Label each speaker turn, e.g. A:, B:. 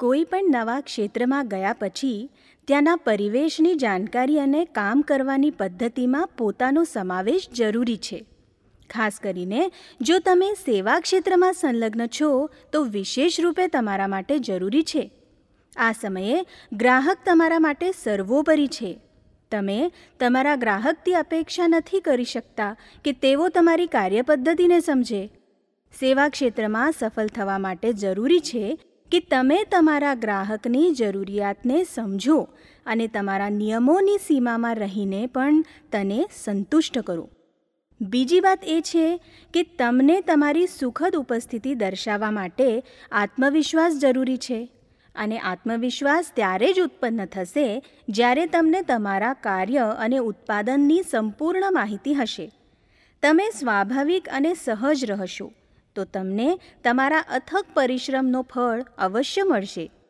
A: કોઈ પણ નવા ક્ષેત્રમાં ગયા પછી ત્યાંના પરિવેશની જાણકારી અને કામ કરવાની પદ્ધતિમાં પોતાનો સમાવેશ જરૂરી છે. ખાસ કરીને જો તમે સેવા ક્ષેત્રમાં સંલગ્ન છો તો વિશેષ રૂપે તમારા માટે જરૂરી છે. આ સમયે ગ્રાહક તમારા માટે સર્વોપરી છે. તમે તમારા ગ્રાહકથી અપેક્ષા નથી કરી શકતા કે તેઓ તમારી કાર્યપદ્ધતિને સમજે. સેવા ક્ષેત્રમાં સફળ થવા માટે જરૂરી છે કે તમે તમારા ગ્રાહકની જરૂરિયાતને સમજો અને તમારા નિયમોની સીમામાં રહીને પણ તેને સંતુષ્ટ કરો. બીજી વાત એ છે કે તમને તમારી સુખદ ઉપસ્થિતિ દર્શાવવા માટે આત્મવિશ્વાસ જરૂરી છે. અને આત્મવિશ્વાસ ત્યારે જ ઉત્પન્ન થશે જ્યારે તમને તમારા કાર્ય અને ઉત્પાદનની સંપૂર્ણ માહિતી હશે. તમે સ્વાભાવિક અને સહજ રહેશો તો તમને તમારા અથક પરિશ્રમનો ફળ અવશ્ય મળશે.